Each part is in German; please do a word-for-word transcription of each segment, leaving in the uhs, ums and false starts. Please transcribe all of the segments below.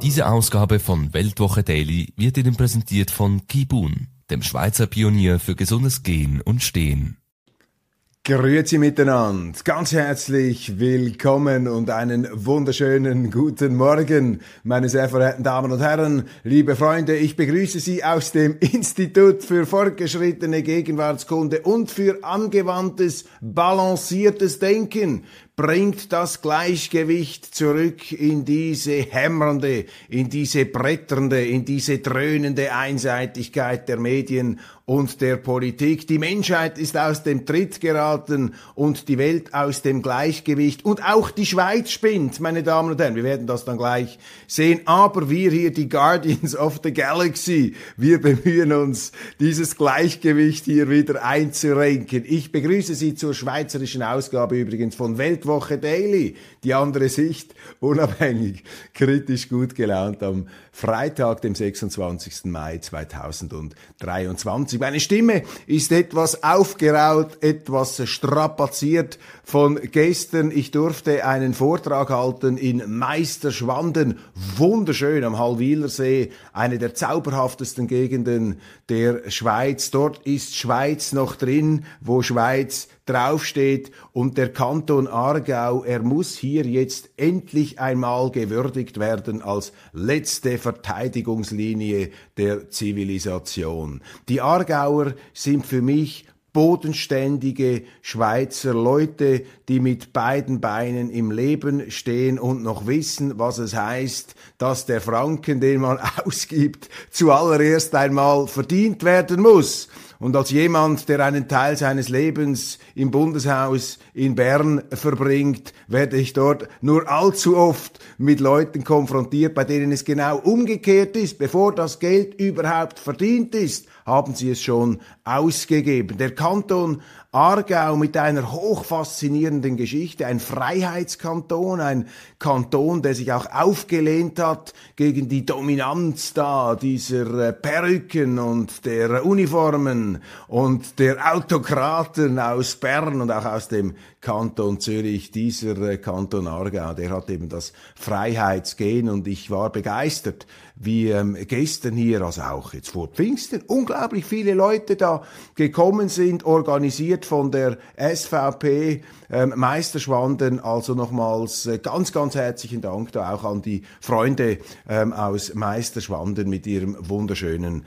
Diese Ausgabe von Weltwoche Daily wird Ihnen präsentiert von Kibun, dem Schweizer Pionier für gesundes Gehen und Stehen. Grüezi miteinander, ganz herzlich willkommen und einen wunderschönen guten Morgen, meine sehr verehrten Damen und Herren, liebe Freunde. Ich begrüße Sie aus dem Institut für fortgeschrittene Gegenwartskunde und für angewandtes, balanciertes Denken. Bringt das Gleichgewicht zurück in diese hämmernde, in diese bretternde, in diese dröhnende Einseitigkeit der Medien und der Politik. Die Menschheit ist aus dem Tritt geraten und die Welt aus dem Gleichgewicht. Und auch die Schweiz spinnt, meine Damen und Herren. Wir werden das dann gleich sehen. Aber wir hier, die Guardians of the Galaxy, wir bemühen uns, dieses Gleichgewicht hier wieder einzurenken. Ich begrüße Sie zur schweizerischen Ausgabe übrigens von Weltwoche Daily. Die andere Sicht, unabhängig, kritisch gut gelaunt am Freitag, dem sechsundzwanzigsten Mai zweitausenddreiundzwanzig. Meine Stimme ist etwas aufgeraut, etwas strapaziert von gestern. Ich durfte einen Vortrag halten in Meisterschwanden, wunderschön am Hallwilersee, eine der zauberhaftesten Gegenden der Schweiz. Dort ist Schweiz noch drin, wo Schweiz draufsteht, und der Kanton Aargau, er muss hier jetzt endlich einmal gewürdigt werden als letzte Verteidigungslinie der Zivilisation. Die Aargauer sind für mich bodenständige Schweizer Leute, die mit beiden Beinen im Leben stehen und noch wissen, was es heißt, dass der Franken, den man ausgibt, zuallererst einmal verdient werden muss. Und als jemand, der einen Teil seines Lebens im Bundeshaus in Bern verbringt, werde ich dort nur allzu oft mit Leuten konfrontiert, bei denen es genau umgekehrt ist. Bevor das Geld überhaupt verdient ist, haben sie es schon ausgegeben. Der Kanton Aargau mit einer hochfaszinierenden Geschichte, ein Freiheitskanton, ein Kanton, der sich auch aufgelehnt hat gegen die Dominanz da dieser äh, Perücken und der Uniformen und der Autokraten aus Bern und auch aus dem Kanton Zürich. Dieser äh, Kanton Aargau, der hat eben das Freiheitsgen, und ich war begeistert, wie ähm, gestern hier, also auch jetzt vor Pfingsten, unglaublich viele Leute da gekommen sind, organisiert von der S V P ähm, Meisterschwanden. Also nochmals äh, ganz, ganz herzlichen Dank da auch an die Freunde ähm, aus Meisterschwanden mit ihrem wunderschönen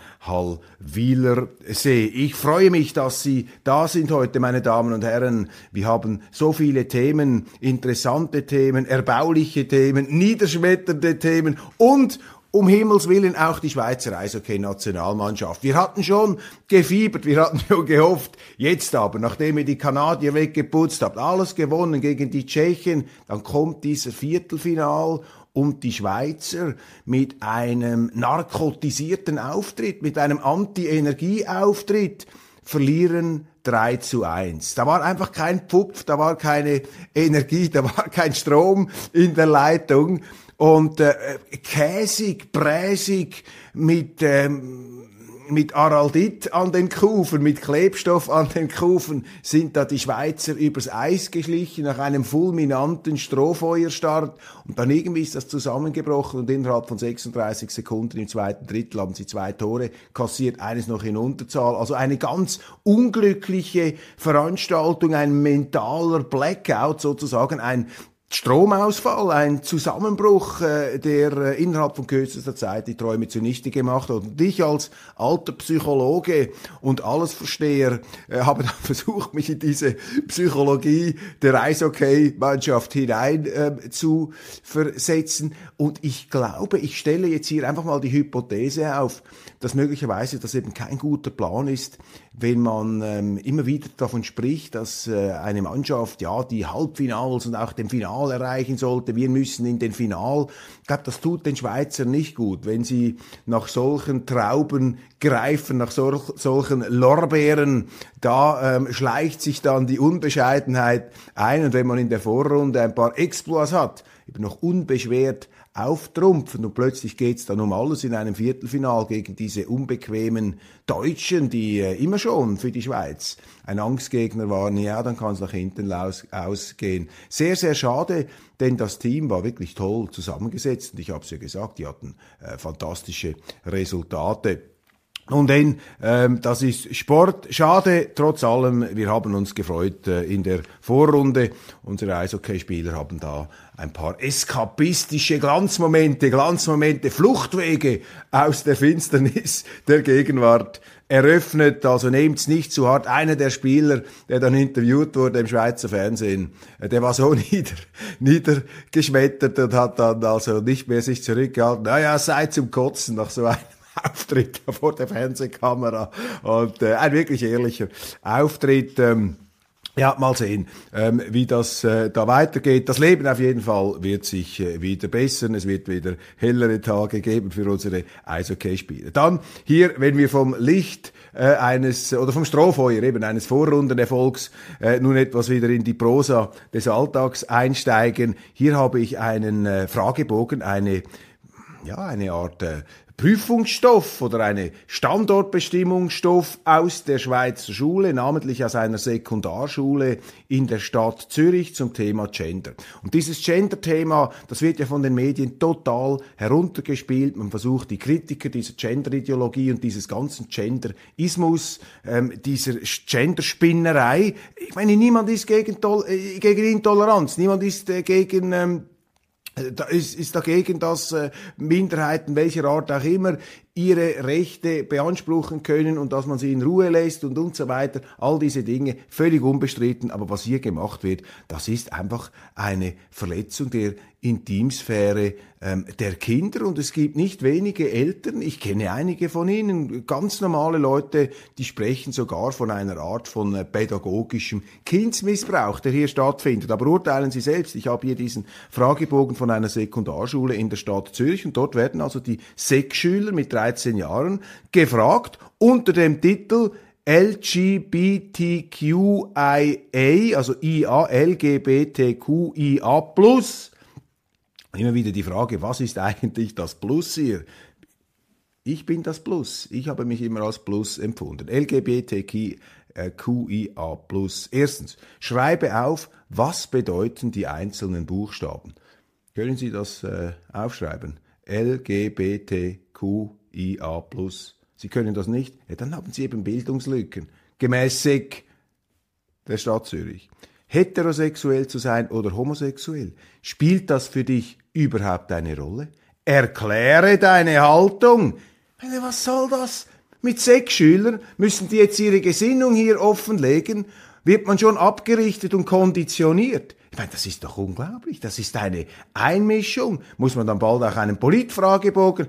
Hallwilersee. Ich freue mich, dass Sie da sind heute, meine Damen und Herren. Wir haben so viele Themen, interessante Themen, erbauliche Themen, niederschmetternde Themen und um Himmels Willen auch die Schweizer Eishockey-Nationalmannschaft. Wir hatten schon gefiebert, wir hatten schon gehofft. Jetzt aber, nachdem ihr die Kanadier weggeputzt habt, alles gewonnen gegen die Tschechen, dann kommt dieser Viertelfinal und die Schweizer mit einem narkotisierten Auftritt, mit einem Anti-Energie-Auftritt verlieren drei zu eins. Da war einfach kein Pfupf, da war keine Energie, da war kein Strom in der Leitung. Und äh, käsig, bräsig, mit ähm, mit Araldit an den Kufen, mit Klebstoff an den Kufen sind da die Schweizer übers Eis geschlichen nach einem fulminanten Strohfeuerstart, und dann irgendwie ist das zusammengebrochen, und innerhalb von sechsunddreißig Sekunden im zweiten Drittel haben sie zwei Tore kassiert, eines noch in Unterzahl. Also eine ganz unglückliche Veranstaltung, ein mentaler Blackout sozusagen, ein Stromausfall, ein Zusammenbruch, äh, der äh, innerhalb von kürzester Zeit die Träume zunichte gemacht hat. Und ich als alter Psychologe und Allesversteher äh, habe dann versucht, mich in diese Psychologie der Eishockey-Mannschaft hinein äh, zu versetzen. Und ich glaube, ich stelle jetzt hier einfach mal die Hypothese auf, dass möglicherweise das eben kein guter Plan ist, wenn man ähm, immer wieder davon spricht, dass äh, eine Mannschaft ja die Halbfinals und auch den Final erreichen sollte. Wir müssen in den Final. Ich glaube, das tut den Schweizern nicht gut, wenn sie nach solchen Trauben greifen, nach sol solchen Lorbeeren. Da ähm, schleicht sich dann die Unbescheidenheit ein, und wenn man in der Vorrunde ein paar Exploits hat, eben noch unbeschwert auftrumpfen und plötzlich geht's dann um alles in einem Viertelfinal gegen diese unbequemen Deutschen, die äh, immer schon für die Schweiz ein Angstgegner waren. Ja, dann kann es nach hinten aus, ausgehen. Sehr, sehr schade, denn das Team war wirklich toll zusammengesetzt und ich habe es ja gesagt, die hatten äh, fantastische Resultate. Und dann, ähm, das ist Sport. Schade, trotz allem, wir haben uns gefreut äh, in der Vorrunde. Unsere Eishockeyspieler haben da ein paar eskapistische Glanzmomente, Glanzmomente, Fluchtwege aus der Finsternis der Gegenwart eröffnet. Also nehmt's nicht zu hart. Einer der Spieler, der dann interviewt wurde im Schweizer Fernsehen, äh, der war so nieder, niedergeschmettert und hat dann also nicht mehr sich zurückgehalten. Naja, sei zum Kotzen nach so einem Auftritt vor der Fernsehkamera und äh, ein wirklich ehrlicher Auftritt. Ähm, ja, mal sehen, ähm, wie das äh, da weitergeht. Das Leben auf jeden Fall wird sich äh, wieder bessern. Es wird wieder hellere Tage geben für unsere Eishockeyspieler. Dann hier, wenn wir vom Licht äh, eines oder vom Strohfeuer eben eines Vorrundenerfolgs äh, nun etwas wieder in die Prosa des Alltags einsteigen. Hier habe ich einen äh, Fragebogen, eine ja eine Art äh, Prüfungsstoff oder eine Standortbestimmungsstoff aus der Schweizer Schule, namentlich aus einer Sekundarschule in der Stadt Zürich zum Thema Gender. Und dieses Gender-Thema, das wird ja von den Medien total heruntergespielt. Man versucht, die Kritiker dieser Gender-Ideologie und dieses ganzen Genderismus, ähm, dieser Genderspinnerei, ich meine, niemand ist gegen, äh, gegen Intoleranz, niemand ist äh, gegen ähm, Da ist, ist dagegen, dass äh, Minderheiten welcher Art auch immer ihre Rechte beanspruchen können und dass man sie in Ruhe lässt und und so weiter. All diese Dinge völlig unbestritten. Aber was hier gemacht wird, das ist einfach eine Verletzung der Intimsphäre ähm, der Kinder. Und es gibt nicht wenige Eltern, ich kenne einige von ihnen, ganz normale Leute, die sprechen sogar von einer Art von äh, pädagogischem Kindsmissbrauch, der hier stattfindet. Aber urteilen Sie selbst. Ich habe hier diesen Fragebogen von einer Sekundarschule in der Stadt Zürich und dort werden also die Sek-Schüler mit dreizehn Jahren gefragt unter dem Titel L G B T Q I A, also I A, L G B T Q I A plus. Immer wieder die Frage, was ist eigentlich das Plus hier? Ich bin das Plus. Ich habe mich immer als Plus empfunden. L G B T Q I A plus. Erstens, schreibe auf, was bedeuten die einzelnen Buchstaben. Können Sie das äh, aufschreiben? L G B T Q I A plus. Sie können das nicht? Ja, dann haben Sie eben Bildungslücken. Gemäß Sek der Stadt Zürich. Heterosexuell zu sein oder homosexuell, spielt das für dich überhaupt eine Rolle? Erkläre deine Haltung. Was soll das? Mit Sek-Schülern müssen die jetzt ihre Gesinnung hier offenlegen? Wird man schon abgerichtet und konditioniert? Ich meine, das ist doch unglaublich. Das ist eine Einmischung. Muss man dann bald auch einen Politfragebogen?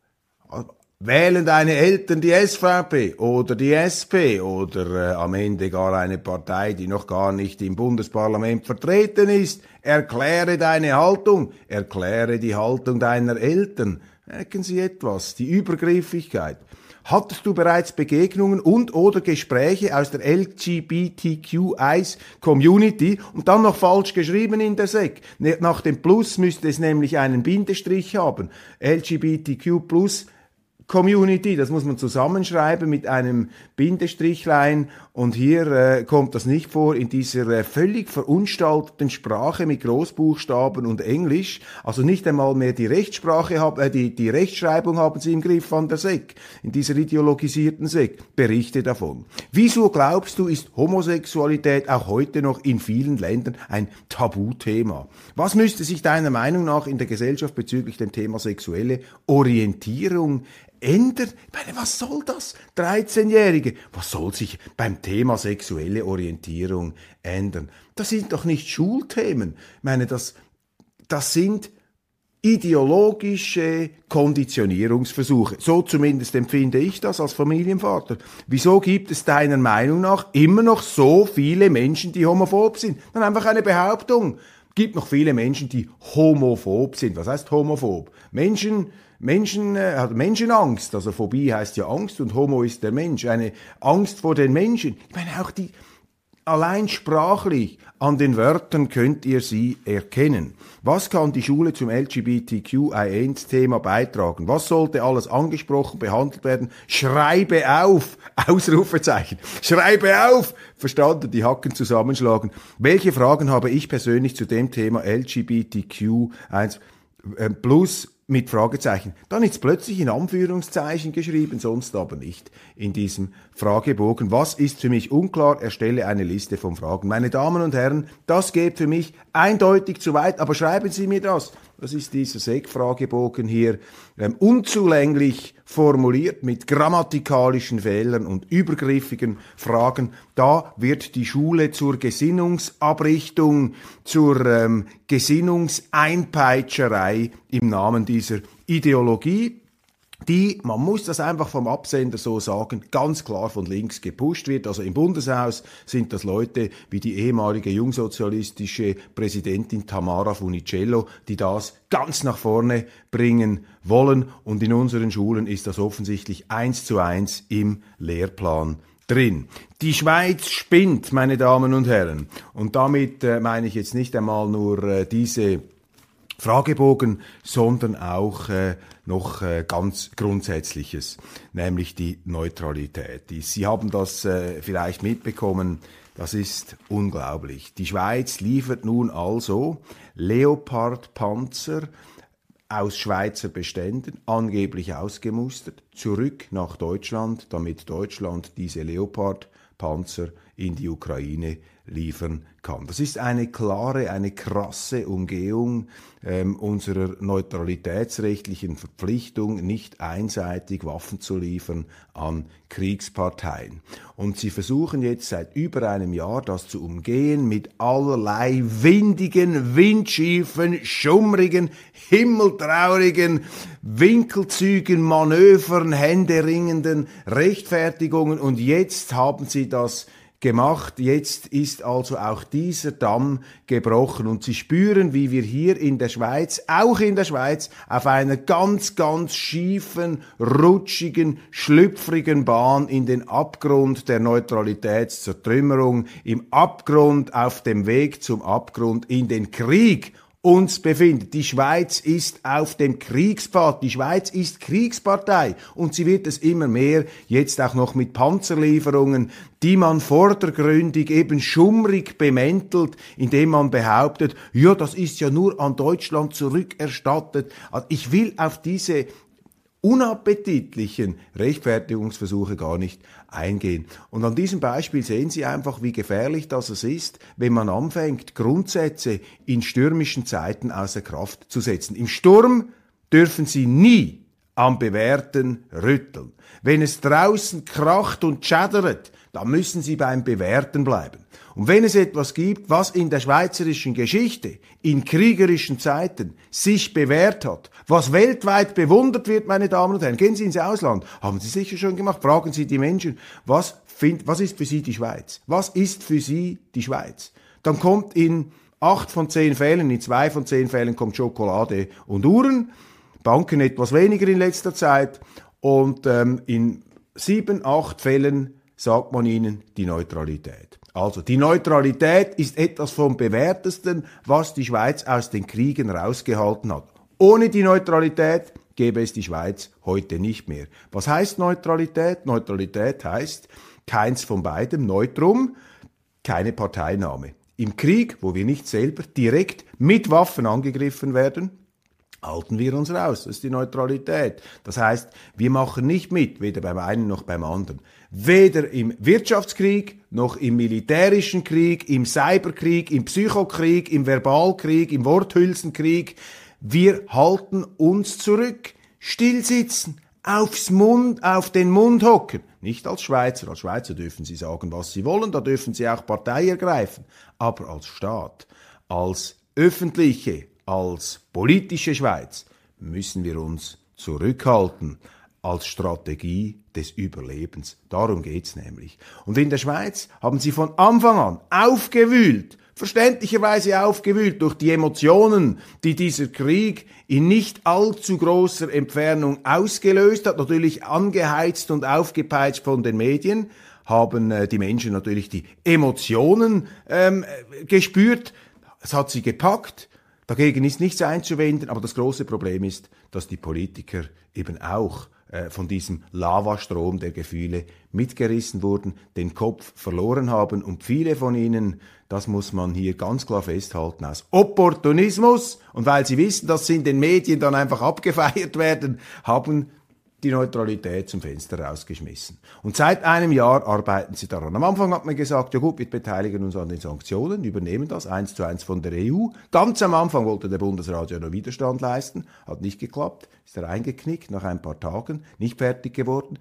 Wählen deine Eltern die S V P oder die S P oder äh, am Ende gar eine Partei, die noch gar nicht im Bundesparlament vertreten ist? Erkläre deine Haltung. Erkläre die Haltung deiner Eltern. Merken Sie etwas? Die Übergriffigkeit. Hattest du bereits Begegnungen und oder Gespräche aus der L G B T Q I-Community und dann noch falsch geschrieben in der Sek? Nach dem Plus müsste es nämlich einen Bindestrich haben. L G B T Q plus Community, das muss man zusammenschreiben mit einem Bindestrichlein und hier äh, kommt das nicht vor in dieser äh, völlig verunstalteten Sprache mit Großbuchstaben und Englisch, also nicht einmal mehr die Rechtssprache, hab, äh, die, die Rechtschreibung haben sie im Griff an der Sek, in dieser ideologisierten Sek, Berichte davon. Wieso glaubst du, ist Homosexualität auch heute noch in vielen Ländern ein Tabuthema? Was müsste sich deiner Meinung nach in der Gesellschaft bezüglich dem Thema sexuelle Orientierung ändern? Ich meine, was soll das? dreizehnjährige, was soll sich beim Thema sexuelle Orientierung ändern? Das sind doch nicht Schulthemen. Ich meine, das, das sind ideologische Konditionierungsversuche. So zumindest empfinde ich das als Familienvater. Wieso gibt es deiner Meinung nach immer noch so viele Menschen, die homophob sind? Dann einfach eine Behauptung. Es gibt noch viele Menschen, die homophob sind. Was heißt homophob? Menschen, Menschen, äh, hat Menschenangst. Also Phobie heißt ja Angst und Homo ist der Mensch. Eine Angst vor den Menschen. Ich meine auch die, Allein sprachlich an den Wörtern könnt ihr sie erkennen. Was kann die Schule zum L G B T Q I eins Thema beitragen? Was sollte alles angesprochen, behandelt werden? Schreibe auf! Ausrufezeichen. Schreibe auf! Verstanden, die Hacken zusammenschlagen. Welche Fragen habe ich persönlich zu dem Thema L G B T Q eins äh, plus mit Fragezeichen? Dann ist plötzlich in Anführungszeichen geschrieben, sonst aber nicht in diesem Fragebogen. Was ist für mich unklar? Erstelle eine Liste von Fragen. Meine Damen und Herren, das geht für mich eindeutig zu weit, aber schreiben Sie mir das. Das ist dieser S E C-Fragebogen hier, ähm, unzulänglich formuliert mit grammatikalischen Fehlern und übergriffigen Fragen. Da wird die Schule zur Gesinnungsabrichtung, zur ähm, Gesinnungseinpeitscherei im Namen dieser Ideologie, die, man muss das einfach vom Absender so sagen, ganz klar von links gepusht wird. Also im Bundeshaus sind das Leute wie die ehemalige jungsozialistische Präsidentin Tamara Funicello, die das ganz nach vorne bringen wollen. Und in unseren Schulen ist das offensichtlich eins zu eins im Lehrplan drin. Die Schweiz spinnt, meine Damen und Herren. Und damit äh, meine ich jetzt nicht einmal nur äh, diese Fragebogen, sondern auch äh, noch äh, ganz Grundsätzliches, nämlich die Neutralität. Die, Sie haben das äh, vielleicht mitbekommen, das ist unglaublich. Die Schweiz liefert nun also Leopard-Panzer aus Schweizer Beständen, angeblich ausgemustert, zurück nach Deutschland, damit Deutschland diese Leopard-Panzer in die Ukraine liefern kann. Das ist eine klare, eine krasse Umgehung ähm, unserer neutralitätsrechtlichen Verpflichtung, nicht einseitig Waffen zu liefern an Kriegsparteien. Und sie versuchen jetzt seit über einem Jahr das zu umgehen mit allerlei windigen, windschiefen, schummrigen, himmeltraurigen Winkelzügen, Manövern, händeringenden Rechtfertigungen. Und jetzt haben sie das gemacht. Jetzt ist also auch dieser Damm gebrochen und Sie spüren, wie wir hier in der Schweiz, auch in der Schweiz, auf einer ganz, ganz schiefen, rutschigen, schlüpfrigen Bahn in den Abgrund der Neutralitätszertrümmerung, im Abgrund, auf dem Weg zum Abgrund, in den Krieg uns befindet. Die Schweiz ist auf dem Kriegspfad. Die Schweiz ist Kriegspartei und sie wird es immer mehr, jetzt auch noch mit Panzerlieferungen, die man vordergründig eben schummrig bemäntelt, indem man behauptet, ja, das ist ja nur an Deutschland zurückerstattet. Also ich will auf diese unappetitlichen Rechtfertigungsversuche gar nicht eingehen. Und an diesem Beispiel sehen Sie einfach, wie gefährlich das es ist, wenn man anfängt, Grundsätze in stürmischen Zeiten außer Kraft zu setzen. Im Sturm dürfen Sie nie am Bewährten rütteln. Wenn es draußen kracht und schädert, dann müssen Sie beim Bewährten bleiben. Und wenn es etwas gibt, was in der schweizerischen Geschichte, in kriegerischen Zeiten, sich bewährt hat, was weltweit bewundert wird, meine Damen und Herren, gehen Sie ins Ausland, haben Sie sicher schon gemacht, fragen Sie die Menschen, was, find, was ist für Sie die Schweiz? Was ist für Sie die Schweiz? Dann kommt in acht von zehn Fällen, in zwei von zehn Fällen kommt Schokolade und Uhren, Banken etwas weniger in letzter Zeit und ähm, in sieben, acht Fällen sagt man ihnen die Neutralität. Also die Neutralität ist etwas vom Bewährtesten, was die Schweiz aus den Kriegen rausgehalten hat. Ohne die Neutralität gäbe es die Schweiz heute nicht mehr. Was heißt Neutralität? Neutralität heißt keins von beidem, Neutrum, keine Parteinahme. Im Krieg, wo wir nicht selber direkt mit Waffen angegriffen werden, halten wir uns raus. Das ist die Neutralität. Das heißt, wir machen nicht mit, weder beim einen noch beim anderen. Weder im Wirtschaftskrieg, noch im militärischen Krieg, im Cyberkrieg, im Psychokrieg, im Verbalkrieg, im Worthülsenkrieg. Wir halten uns zurück, stillsitzen, aufs Mund, auf den Mund hocken. Nicht als Schweizer. Als Schweizer dürfen Sie sagen, was Sie wollen, da dürfen Sie auch Partei ergreifen. Aber als Staat, als öffentliche, als politische Schweiz müssen wir uns zurückhalten als Strategie des Überlebens. Darum geht's nämlich. Und in der Schweiz haben sie von Anfang an aufgewühlt, verständlicherweise aufgewühlt durch die Emotionen, die dieser Krieg in nicht allzu großer Entfernung ausgelöst hat, natürlich angeheizt und aufgepeitscht von den Medien, haben äh, die Menschen natürlich die Emotionen ähm, gespürt. Es hat sie gepackt. Dagegen ist nichts einzuwenden, aber das große Problem ist, dass die Politiker eben auch äh, von diesem Lavastrom der Gefühle mitgerissen wurden, den Kopf verloren haben und viele von ihnen, das muss man hier ganz klar festhalten, aus Opportunismus und weil sie wissen, dass sie in den Medien dann einfach abgefeiert werden, haben die Neutralität zum Fenster rausgeschmissen. Und seit einem Jahr arbeiten sie daran. Am Anfang hat man gesagt, ja gut, wir beteiligen uns an den Sanktionen, übernehmen das eins zu eins von der E U. Ganz am Anfang wollte der Bundesrat ja noch Widerstand leisten, hat nicht geklappt, ist er eingeknickt nach ein paar Tagen, nicht fertig geworden.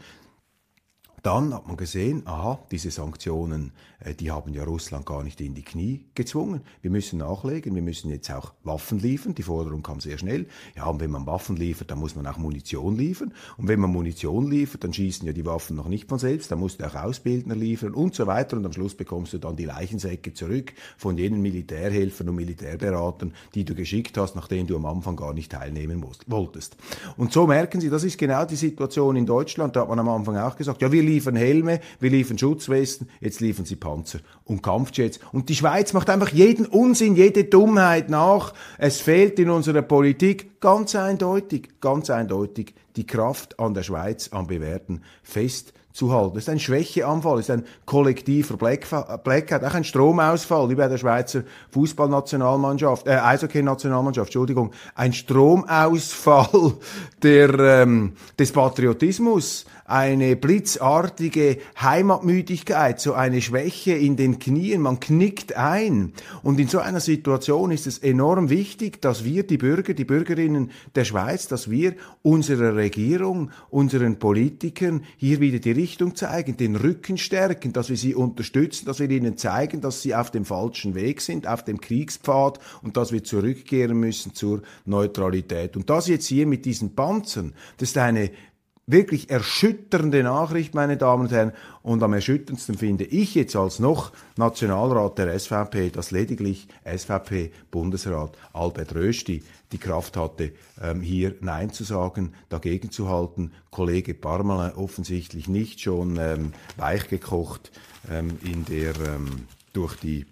Dann hat man gesehen, aha, diese Sanktionen, äh, die haben ja Russland gar nicht in die Knie gezwungen. Wir müssen nachlegen, wir müssen jetzt auch Waffen liefern. Die Forderung kam sehr schnell. Ja, und wenn man Waffen liefert, dann muss man auch Munition liefern. Und wenn man Munition liefert, dann schießen ja die Waffen noch nicht von selbst. Dann musst du auch Ausbildner liefern und so weiter. Und am Schluss bekommst du dann die Leichensäcke zurück von jenen Militärhelfern und Militärberatern, die du geschickt hast, nachdem du am Anfang gar nicht teilnehmen musst, wolltest. Und so merken Sie, das ist genau die Situation in Deutschland. Da hat man am Anfang auch gesagt, ja, wir liefern Helme, wir liefern Schutzwesten, jetzt liefern sie Panzer und Kampfjets. Und die Schweiz macht einfach jeden Unsinn, jede Dummheit nach. Es fehlt in unserer Politik ganz eindeutig, ganz eindeutig die Kraft an der Schweiz, am Bewährten festzuhalten. Das ist ein Schwächeanfall, das ist ein kollektiver Blackout, auch ein Stromausfall, wie bei der Schweizer Fußballnationalmannschaft, äh, Eishockey-Nationalmannschaft, Entschuldigung, ein Stromausfall der, ähm, des Patriotismus, eine blitzartige Heimatmüdigkeit, so eine Schwäche in den Knien, man knickt ein. Und in so einer Situation ist es enorm wichtig, dass wir, die Bürger, die Bürgerinnen der Schweiz, dass wir unserer Regierung, unseren Politikern hier wieder die Richtung zeigen, den Rücken stärken, dass wir sie unterstützen, dass wir ihnen zeigen, dass sie auf dem falschen Weg sind, auf dem Kriegspfad und dass wir zurückkehren müssen zur Neutralität. Und das jetzt hier mit diesen Panzern, das ist eine wirklich erschütternde Nachricht, meine Damen und Herren. Und am erschütterndsten finde ich jetzt als noch Nationalrat der S V P, dass lediglich S V P-Bundesrat Albert Rösti die Kraft hatte, ähm, hier Nein zu sagen, dagegen zu halten. Kollege Parmelin offensichtlich nicht, schon ähm, weichgekocht ähm, in der ähm, durch die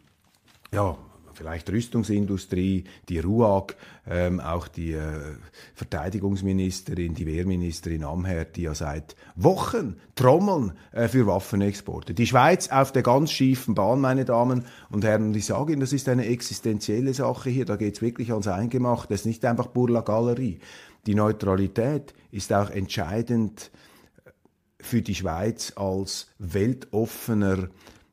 ja vielleicht Rüstungsindustrie, die RUAG, ähm, auch die äh, Verteidigungsministerin, die Wehrministerin Amherd, die ja seit Wochen trommeln äh, für Waffenexporte. Die Schweiz auf der ganz schiefen Bahn, meine Damen und Herren. Und ich sage Ihnen, das ist eine existenzielle Sache hier. Da geht es wirklich ans Eingemachte. Das ist nicht einfach pur la Galerie. Die Neutralität ist auch entscheidend für die Schweiz als weltoffener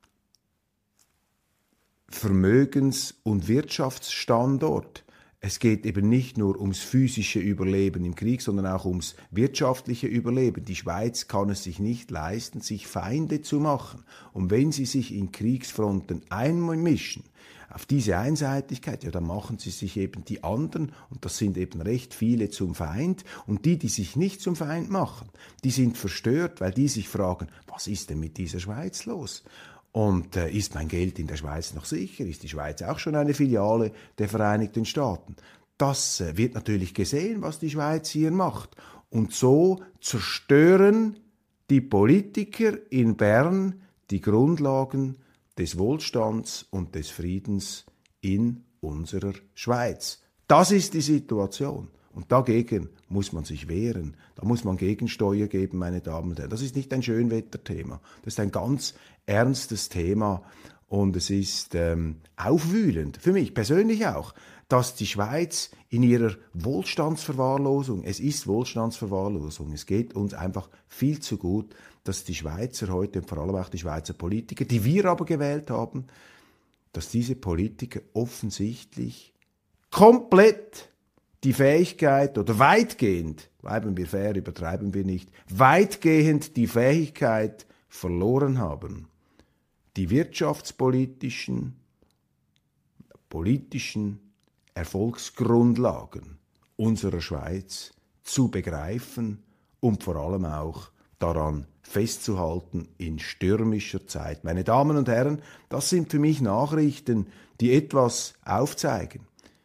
Vermögens- und Wirtschaftsstandort. Es geht eben nicht nur ums physische Überleben im Krieg, sondern auch ums wirtschaftliche Überleben. Die Schweiz kann es sich nicht leisten, sich Feinde zu machen. Und wenn sie sich in Kriegsfronten einmischen, auf diese Einseitigkeit, ja, dann machen sie sich eben die anderen, und das sind eben recht viele, zum Feind. Und die, die sich nicht zum Feind machen, die sind verstört, weil die sich fragen, was ist denn mit dieser Schweiz los? Und äh, ist mein Geld in der Schweiz noch sicher? Ist die Schweiz auch schon eine Filiale der Vereinigten Staaten? Das äh, wird natürlich gesehen, was die Schweiz hier macht. Und so zerstören die Politiker in Bern die Grundlagen des Wohlstands und des Friedens in unserer Schweiz. Das ist die Situation. Und dagegen muss man sich wehren. Da muss man Gegensteuer geben, meine Damen und Herren. Das ist nicht ein Schönwetterthema. Das ist ein ganz ernstes Thema. Und es ist ähm, aufwühlend, für mich persönlich auch, dass die Schweiz in ihrer Wohlstandsverwahrlosung, es ist Wohlstandsverwahrlosung, es geht uns einfach viel zu gut, dass die Schweizer heute und vor allem auch die Schweizer Politiker, die wir aber gewählt haben, dass diese Politiker offensichtlich komplett die Fähigkeit oder weitgehend, bleiben wir fair, übertreiben wir nicht, weitgehend die Fähigkeit verloren haben, die wirtschaftspolitischen, politischen Erfolgsgrundlagen unserer Schweiz zu begreifen und vor allem auch daran festzuhalten in stürmischer Zeit. Meine Damen und Herren, das sind für mich Nachrichten, die etwas aufzeigen.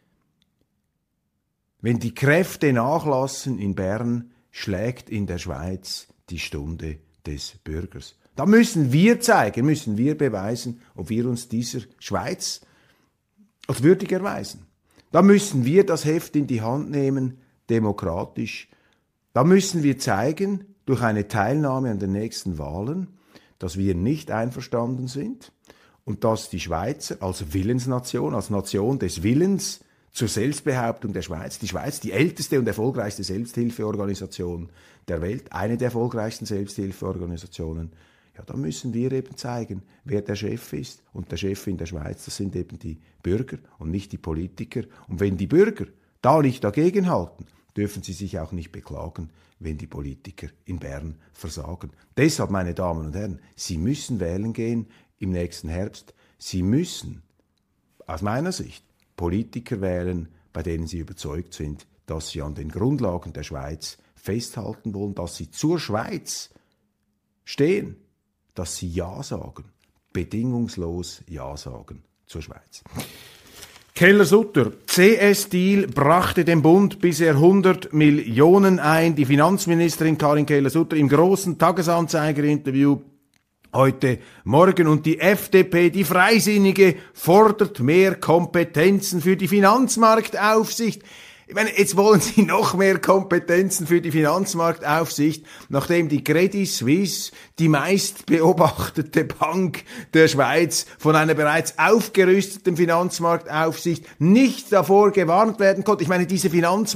Wenn die Kräfte nachlassen in Bern, schlägt in der Schweiz die Stunde des Bürgers. Da müssen wir zeigen, müssen wir beweisen, ob wir uns dieser Schweiz als würdig erweisen. Da müssen wir das Heft in die Hand nehmen, demokratisch. Da müssen wir zeigen, durch eine Teilnahme an den nächsten Wahlen, dass wir nicht einverstanden sind und dass die Schweizer als Willensnation, als Nation des Willens zur Selbstbehauptung der Schweiz, die Schweiz, die älteste und erfolgreichste Selbsthilfeorganisation der Welt, eine der erfolgreichsten Selbsthilfeorganisationen, ja, da müssen wir eben zeigen, wer der Chef ist. Und der Chef in der Schweiz, das sind eben die Bürger und nicht die Politiker. Und wenn die Bürger da nicht dagegenhalten, dürfen sie sich auch nicht beklagen, wenn die Politiker in Bern versagen. Deshalb, meine Damen und Herren, Sie müssen wählen gehen im nächsten Herbst. Sie müssen, aus meiner Sicht, Politiker wählen, bei denen Sie überzeugt sind, dass sie an den Grundlagen der Schweiz festhalten wollen, dass sie zur Schweiz stehen, dass sie Ja sagen, bedingungslos Ja sagen zur Schweiz. Keller-Sutter, C S-Deal brachte dem Bund bisher hundert Millionen ein. Die Finanzministerin Karin Keller-Sutter im großen Tagesanzeiger-Interview heute Morgen. Und die F D P, die Freisinnige, fordert mehr Kompetenzen für die Finanzmarktaufsicht. Ich meine, jetzt wollen Sie noch mehr Kompetenzen für die Finanzmarktaufsicht, nachdem die Credit Suisse, die meist beobachtete Bank der Schweiz, von einer bereits aufgerüsteten Finanzmarktaufsicht nicht davor gewarnt werden konnte. Ich meine, diese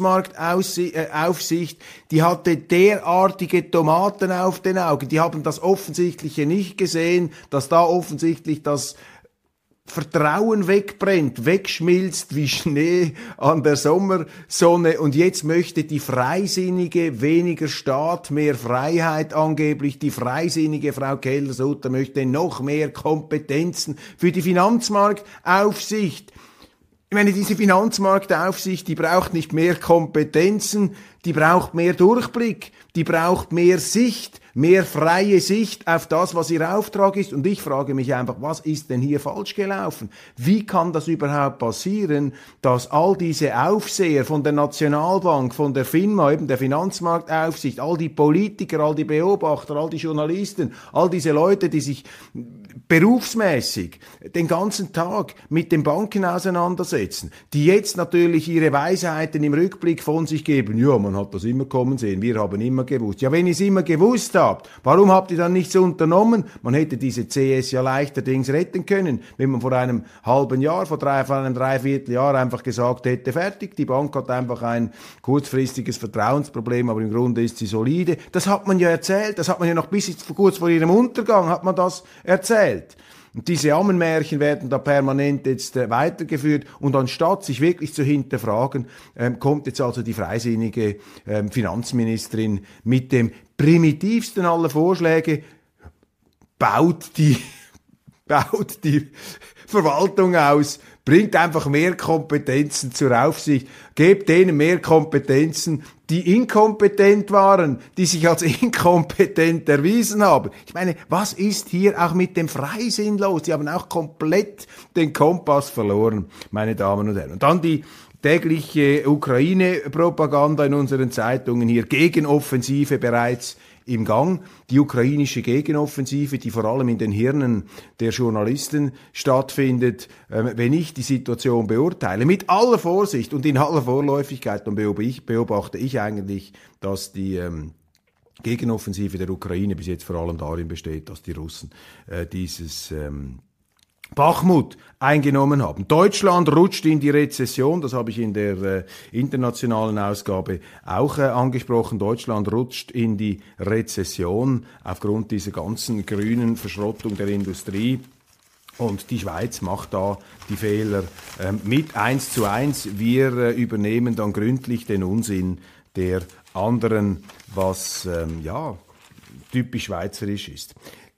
Finanzmarktaufsicht, die hatte derartige Tomaten auf den Augen. Die haben das Offensichtliche nicht gesehen, dass da offensichtlich das Vertrauen wegbrennt, wegschmilzt wie Schnee an der Sommersonne, und jetzt möchte die Freisinnige weniger Staat, mehr Freiheit angeblich. Die freisinnige Frau Keller-Sutter möchte noch mehr Kompetenzen für die Finanzmarktaufsicht. Ich meine, diese Finanzmarktaufsicht, die braucht nicht mehr Kompetenzen, die braucht mehr Durchblick, die braucht mehr Sicht, mehr freie Sicht auf das, was ihr Auftrag ist. Und ich frage mich einfach, was ist denn hier falsch gelaufen? Wie kann das überhaupt passieren, dass all diese Aufseher von der Nationalbank, von der FINMA, eben der Finanzmarktaufsicht, all die Politiker, all die Beobachter, all die Journalisten, all diese Leute, die sich berufsmäßig den ganzen Tag mit den Banken auseinandersetzen, die jetzt natürlich ihre Weisheiten im Rückblick von sich geben, ja, man hat das immer kommen sehen, wir haben immer gewusst. Ja, wenn ihr es immer gewusst habt, warum habt ihr dann nichts unternommen? Man hätte diese C S ja leichterdings retten können, wenn man vor einem halben Jahr, vor, drei, vor einem Dreivierteljahr einfach gesagt hätte, fertig, die Bank hat einfach ein kurzfristiges Vertrauensproblem, aber im Grunde ist sie solide. Das hat man ja erzählt, das hat man ja noch bis kurz vor ihrem Untergang hat man das erzählt. Und diese Ammenmärchen werden da permanent jetzt äh, weitergeführt, und anstatt sich wirklich zu hinterfragen, ähm, kommt jetzt also die freisinnige ähm, Finanzministerin mit dem primitivsten aller Vorschläge, baut die, baut die Verwaltung aus, bringt einfach mehr Kompetenzen zur Aufsicht, gebt denen mehr Kompetenzen, die inkompetent waren, die sich als inkompetent erwiesen haben. Ich meine, was ist hier auch mit dem Freisinn los? Die haben auch komplett den Kompass verloren, meine Damen und Herren. Und dann die tägliche Ukraine-Propaganda in unseren Zeitungen hier, Gegenoffensive bereits im Gang, die ukrainische Gegenoffensive, die vor allem in den Hirnen der Journalisten stattfindet. Ähm, wenn ich die Situation beurteile, mit aller Vorsicht und in aller Vorläufigkeit, dann beobachte ich eigentlich, dass die ähm, Gegenoffensive der Ukraine bis jetzt vor allem darin besteht, dass die Russen äh, dieses ähm, Bachmut eingenommen haben. Deutschland rutscht in die Rezession, das habe ich in der äh, internationalen Ausgabe auch äh, angesprochen. Deutschland rutscht in die Rezession aufgrund dieser ganzen grünen Verschrottung der Industrie. Und die Schweiz macht da die Fehler ähm, mit eins zu eins. Wir äh, übernehmen dann gründlich den Unsinn der anderen, was ähm, ja typisch schweizerisch ist.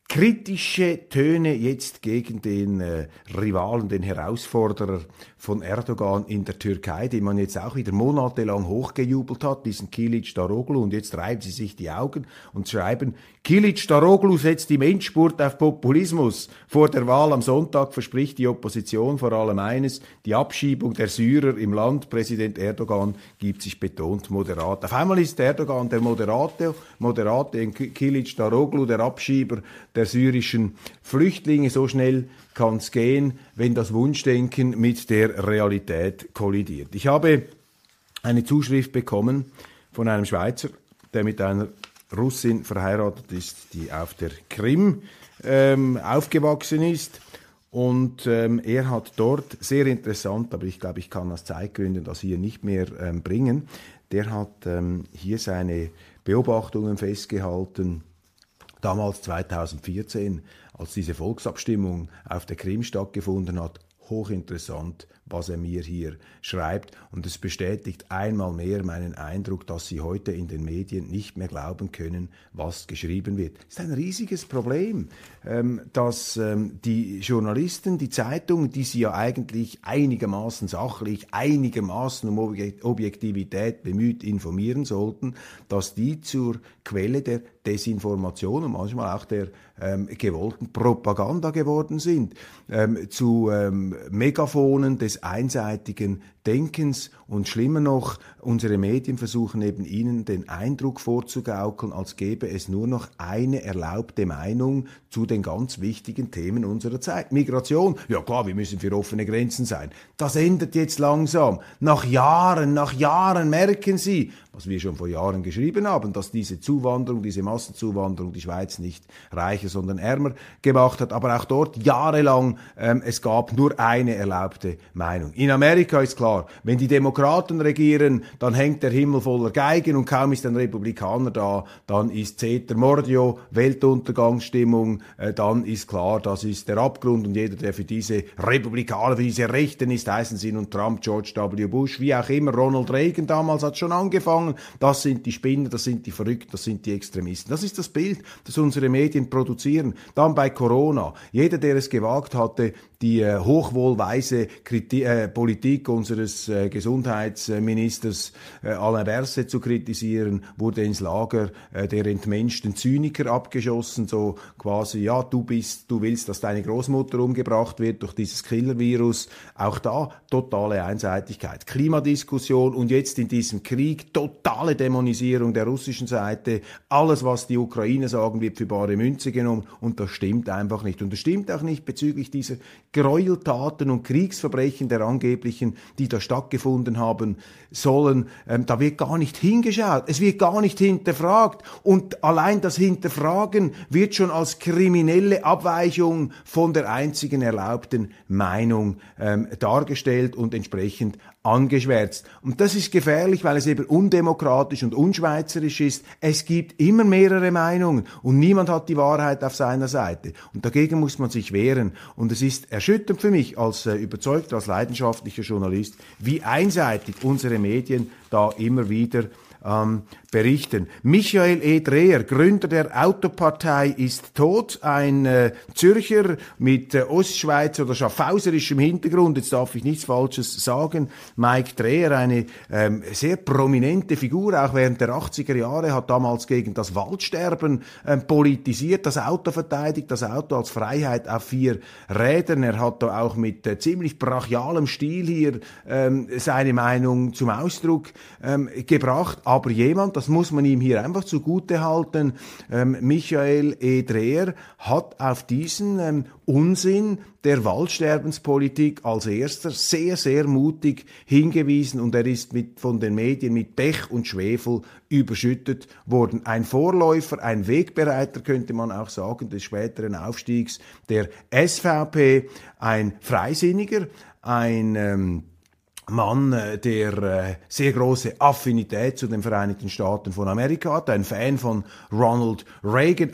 Kritische Töne jetzt gegen den äh, Rivalen, den Herausforderer von Erdogan in der Türkei, den man jetzt auch wieder monatelang hochgejubelt hat, diesen Kilic-Daroglu, und jetzt reiben sie sich die Augen und schreiben, Kilic-Daroglu setzt im Endspurt auf Populismus. Vor der Wahl am Sonntag verspricht die Opposition vor allem eines, die Abschiebung der Syrer im Land. Präsident Erdogan gibt sich betont moderat. Auf einmal ist Erdogan der Moderate, Moderate Kilic-Daroglu, der Abschieber der syrischen Flüchtlinge. So schnell kann es gehen, wenn das Wunschdenken mit der Realität kollidiert. Ich habe eine Zuschrift bekommen von einem Schweizer, der mit einer Russin verheiratet ist, die auf der Krim ähm, aufgewachsen ist. Und ähm, er hat dort, sehr interessant, aber ich glaube, ich kann aus Zeitgründen das hier nicht mehr ähm, bringen, der hat ähm, hier seine Beobachtungen festgehalten, damals zweitausendvierzehn, als diese Volksabstimmung auf der Krim stattgefunden hat. Hochinteressant, was er mir hier schreibt. Und es bestätigt einmal mehr meinen Eindruck, dass Sie heute in den Medien nicht mehr glauben können, was geschrieben wird. Es ist ein riesiges Problem, ähm, dass ähm, die Journalisten, die Zeitungen, die Sie ja eigentlich einigermaßen sachlich, einigermaßen um Objektivität bemüht informieren sollten, dass die zur Quelle der Desinformation und manchmal auch der ähm, gewollten Propaganda geworden sind, ähm, zu ähm, Megafonen des einseitigen Denkens, und schlimmer noch, unsere Medien versuchen eben ihnen den Eindruck vorzugaukeln, als gäbe es nur noch eine erlaubte Meinung zu den ganz wichtigen Themen unserer Zeit. Migration, ja klar, wir müssen für offene Grenzen sein. Das ändert jetzt langsam. Nach Jahren, nach Jahren merken Sie, was wir schon vor Jahren geschrieben haben, dass diese Zuwanderung, diese Massenzuwanderung die Schweiz nicht reicher, sondern ärmer gemacht hat. Aber auch dort jahrelang, ähm, es gab nur eine erlaubte Meinung. In Amerika ist klar, wenn die Demokraten regieren, dann hängt der Himmel voller Geigen und kaum ist ein Republikaner da, dann ist Ceter Mordio, Weltuntergangsstimmung, äh, dann ist klar, das ist der Abgrund, und jeder, der für diese Republikaner, für diese Rechten ist, heißen sie nun Trump, George W. Bush, wie auch immer, Ronald Reagan damals hat schon angefangen, das sind die Spinner, das sind die Verrückten, das sind die Extremisten. Das ist das Bild, das unsere Medien produzieren. Dann bei Corona, jeder, der es gewagt hatte, die äh, hochwohlweise Kriti- äh, Politik unseres äh, Gesundheitsministers äh, Alain Berset zu kritisieren, wurde ins Lager äh, der entmenschten Zyniker abgeschossen, so quasi, ja, du bist, du willst, dass deine Großmutter umgebracht wird durch dieses Killer-Virus. Auch da totale Einseitigkeit. Klimadiskussion und jetzt in diesem Krieg totale Dämonisierung der russischen Seite. Alles, was die Ukraine sagen, wird für bare Münze genommen, und das stimmt einfach nicht. Und das stimmt auch nicht bezüglich dieser Gräueltaten und Kriegsverbrechen der angeblichen, die da stattgefunden haben sollen. Ähm, da wird gar nicht hingeschaut, es wird gar nicht hinterfragt, und allein das Hinterfragen wird schon als kriminelle Abweichung von der einzigen erlaubten Meinung ähm, dargestellt und entsprechend angeschwärzt. Und das ist gefährlich, weil es eben undemokratisch und unschweizerisch ist. Es gibt immer mehrere Meinungen und niemand hat die Wahrheit auf seiner Seite. Und dagegen muss man sich wehren. Und es ist erschütternd für mich als äh, überzeugter, als leidenschaftlicher Journalist, wie einseitig unsere Medien da immer wieder ähm, berichten. Michael E. Dreher, Gründer der Autopartei, ist tot. Ein äh, Zürcher mit äh, Ostschweizer oder schaffauserischem Hintergrund. Jetzt darf ich nichts Falsches sagen. Mike Dreher, eine ähm, sehr prominente Figur, auch während der achtziger Jahre, hat damals gegen das Waldsterben ähm, politisiert, das Auto verteidigt, das Auto als Freiheit auf vier Rädern. Er hat da auch mit äh, ziemlich brachialem Stil hier ähm, seine Meinung zum Ausdruck ähm, gebracht. Aber jemand, das muss man ihm hier einfach zugute halten, ähm, Michael E. Dreher hat auf diesen ähm, Unsinn der Waldsterbenspolitik als erster sehr, sehr mutig hingewiesen, und er ist mit, von den Medien mit Pech und Schwefel überschüttet worden. Ein Vorläufer, ein Wegbereiter, könnte man auch sagen, des späteren Aufstiegs der S V P, ein Freisinniger, ein ähm, Mann, der äh, sehr große Affinität zu den Vereinigten Staaten von Amerika hat, ein Fan von Ronald Reagan, auch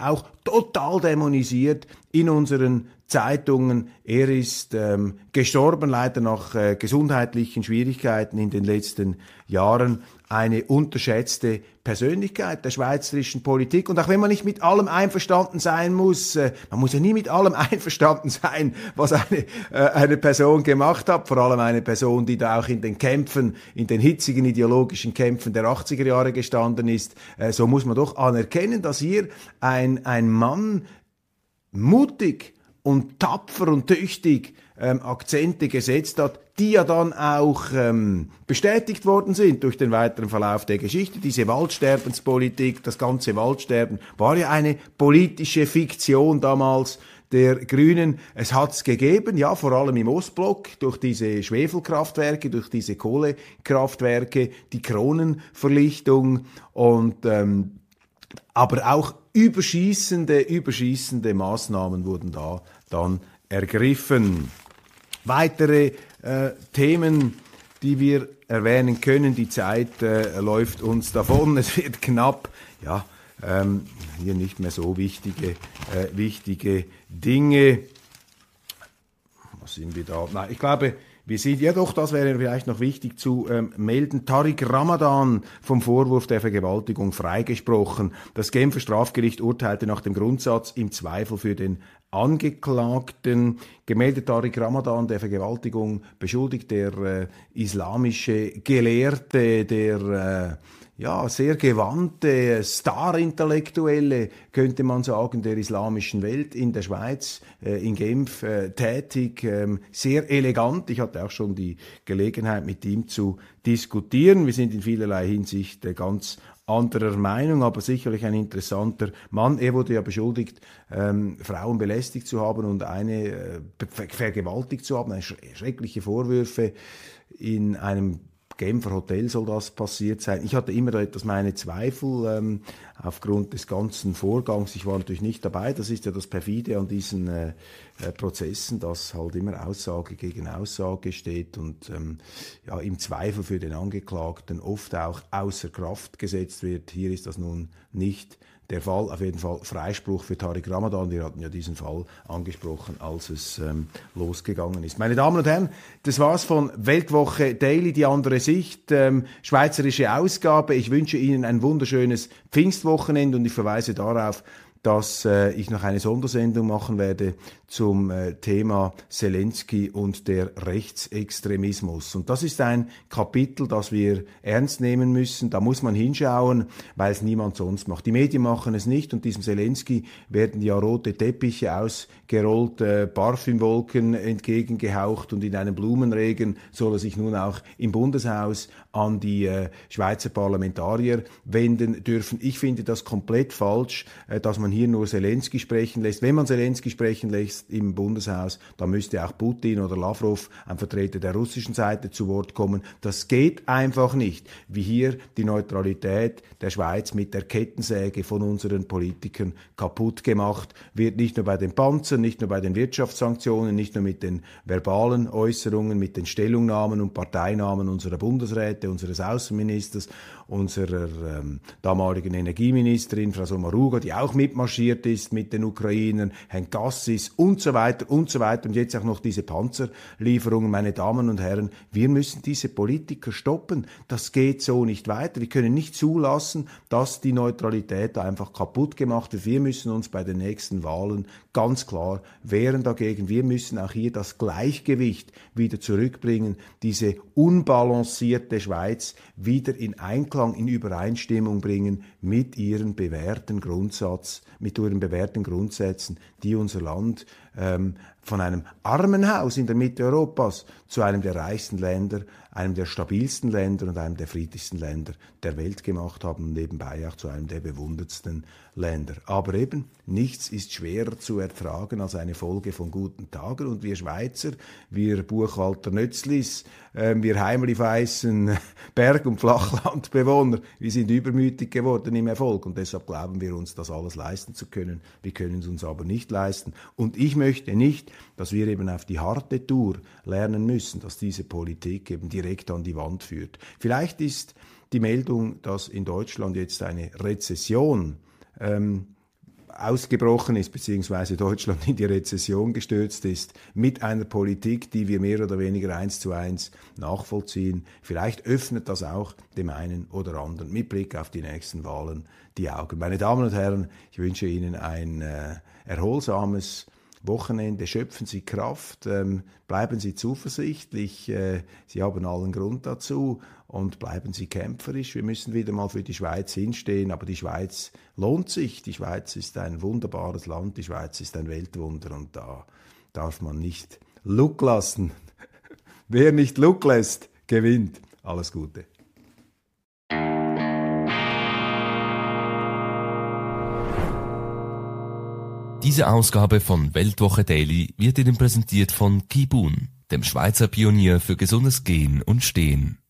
total dämonisiert in unseren Zeitungen. Er ist ähm, gestorben, leider nach äh, gesundheitlichen Schwierigkeiten in den letzten Jahren. Eine unterschätzte Persönlichkeit der schweizerischen Politik. Und auch wenn man nicht mit allem einverstanden sein muss, äh, man muss ja nie mit allem einverstanden sein, was eine, äh, eine Person gemacht hat, vor allem eine Person, die da auch in den Kämpfen, in den hitzigen ideologischen Kämpfen der achtziger Jahre gestanden ist, äh, so muss man doch anerkennen, dass hier ein, ein Mann mutig und tapfer und tüchtig ähm, Akzente gesetzt hat, die ja dann auch ähm, bestätigt worden sind durch den weiteren Verlauf der Geschichte. Diese Waldsterbenspolitik, das ganze Waldsterben, war ja eine politische Fiktion damals der Grünen. Es hat's gegeben, ja, vor allem im Ostblock, durch diese Schwefelkraftwerke, durch diese Kohlekraftwerke, die Kronenverlichtung und ähm, aber auch überschießende, überschießende Maßnahmen wurden da dann ergriffen. Weitere äh, Themen, die wir erwähnen können, die Zeit äh, läuft uns davon, es wird knapp, ja, ähm, hier nicht mehr so wichtige, äh, wichtige Dinge. Was sind wir da? Nein, ich glaube, wir sind, ja doch, das wäre vielleicht noch wichtig zu ähm, melden, Tariq Ramadan vom Vorwurf der Vergewaltigung freigesprochen. Das Genfer Strafgericht urteilte nach dem Grundsatz im Zweifel für den Angeklagten. Gemeldet Tariq Ramadan der Vergewaltigung beschuldigt, der äh, islamische Gelehrte, der äh, ja, sehr gewandte Star-Intellektuelle, könnte man sagen, der islamischen Welt in der Schweiz, äh, in Genf äh, tätig, ähm, sehr elegant. Ich hatte auch schon die Gelegenheit, mit ihm zu diskutieren. Wir sind in vielerlei Hinsicht äh, ganz anderer Meinung, aber sicherlich ein interessanter Mann. Er wurde ja beschuldigt, ähm, Frauen belästigt zu haben und eine äh, vergewaltigt zu haben. Eine schreckliche Vorwürfe in einem Genfer Hotel soll das passiert sein. Ich hatte immer etwas meine Zweifel ähm, aufgrund des ganzen Vorgangs. Ich war natürlich nicht dabei. Das ist ja das Perfide an diesen äh, äh, Prozessen, dass halt immer Aussage gegen Aussage steht und ähm, ja, im Zweifel für den Angeklagten oft auch außer Kraft gesetzt wird. Hier ist das nun nicht der Fall. Auf jeden Fall Freispruch für Tariq Ramadan. Wir hatten ja diesen Fall angesprochen, als es ähm, losgegangen ist. Meine Damen und Herren, das war's von Weltwoche Daily, die andere Sicht, ähm, schweizerische Ausgabe. Ich wünsche Ihnen ein wunderschönes Pfingstwochenende und ich verweise darauf, dass äh, ich noch eine Sondersendung machen werde zum äh, Thema Zelensky und der Rechtsextremismus. Und das ist ein Kapitel, das wir ernst nehmen müssen. Da muss man hinschauen, weil es niemand sonst macht. Die Medien machen es nicht und diesem Zelensky werden ja rote Teppiche ausgerollt, äh, Parfümwolken entgegengehaucht und in einem Blumenregen soll er sich nun auch im Bundeshaus an die äh, Schweizer Parlamentarier wenden dürfen. Ich finde das komplett falsch, äh, dass man hier nur Zelensky sprechen lässt. Wenn man Zelensky sprechen lässt im Bundeshaus, dann müsste auch Putin oder Lavrov, ein Vertreter der russischen Seite, zu Wort kommen. Das geht einfach nicht, wie hier die Neutralität der Schweiz mit der Kettensäge von unseren Politikern kaputt gemacht wird. Nicht nur bei den Panzern, nicht nur bei den Wirtschaftssanktionen, nicht nur mit den verbalen Äußerungen, mit den Stellungnahmen und Parteinamen unserer Bundesräte, unseres Außenministers, unserer ähm, damaligen Energieministerin, Frau Sommaruga, die auch mitmarschiert ist mit den Ukrainern, Herrn Gassis und so weiter und so weiter und jetzt auch noch diese Panzerlieferungen. Meine Damen und Herren, wir müssen diese Politiker stoppen. Das geht so nicht weiter. Wir können nicht zulassen, dass die Neutralität einfach kaputt gemacht wird. Wir müssen uns bei den nächsten Wahlen ganz klar wehren dagegen. Wir müssen auch hier das Gleichgewicht wieder zurückbringen, diese unbalancierte Schweiz wieder in Einklang, in Übereinstimmung bringen mit ihren bewährten Grundsatz, mit ihren bewährten Grundsätzen, die unser Land ähm, von einem Armenhaus in der Mitte Europas zu einem der reichsten Länder, einem der stabilsten Länder und einem der friedlichsten Länder der Welt gemacht haben und nebenbei auch zu einem der bewundertsten Länder. Aber eben, nichts ist schwerer zu ertragen als eine Folge von guten Tagen und wir Schweizer, wir Buchhalter Nötzlis, äh, wir heimlich-weißen Berg- und Flachlandbewohner, wir sind übermütig geworden im Erfolg und deshalb glauben wir uns, das alles leisten zu können. Wir können es uns aber nicht leisten. Und ich möchte nicht, dass wir eben auf die harte Tour lernen müssen, dass diese Politik eben direkt an die Wand führt. Vielleicht ist die Meldung, dass in Deutschland jetzt eine Rezession ähm, ausgebrochen ist, beziehungsweise Deutschland in die Rezession gestürzt ist, mit einer Politik, die wir mehr oder weniger eins zu eins nachvollziehen. Vielleicht öffnet das auch dem einen oder anderen mit Blick auf die nächsten Wahlen die Augen. Meine Damen und Herren, ich wünsche Ihnen ein äh, erholsames Wochenende, schöpfen Sie Kraft, ähm, bleiben Sie zuversichtlich, äh, Sie haben allen Grund dazu und bleiben Sie kämpferisch. Wir müssen wieder mal für die Schweiz hinstehen, aber die Schweiz lohnt sich. Die Schweiz ist ein wunderbares Land, die Schweiz ist ein Weltwunder und da darf man nicht Luck lassen. Wer nicht Luck lässt, gewinnt. Alles Gute. Diese Ausgabe von Weltwoche Daily wird Ihnen präsentiert von Kibun, dem Schweizer Pionier für gesundes Gehen und Stehen.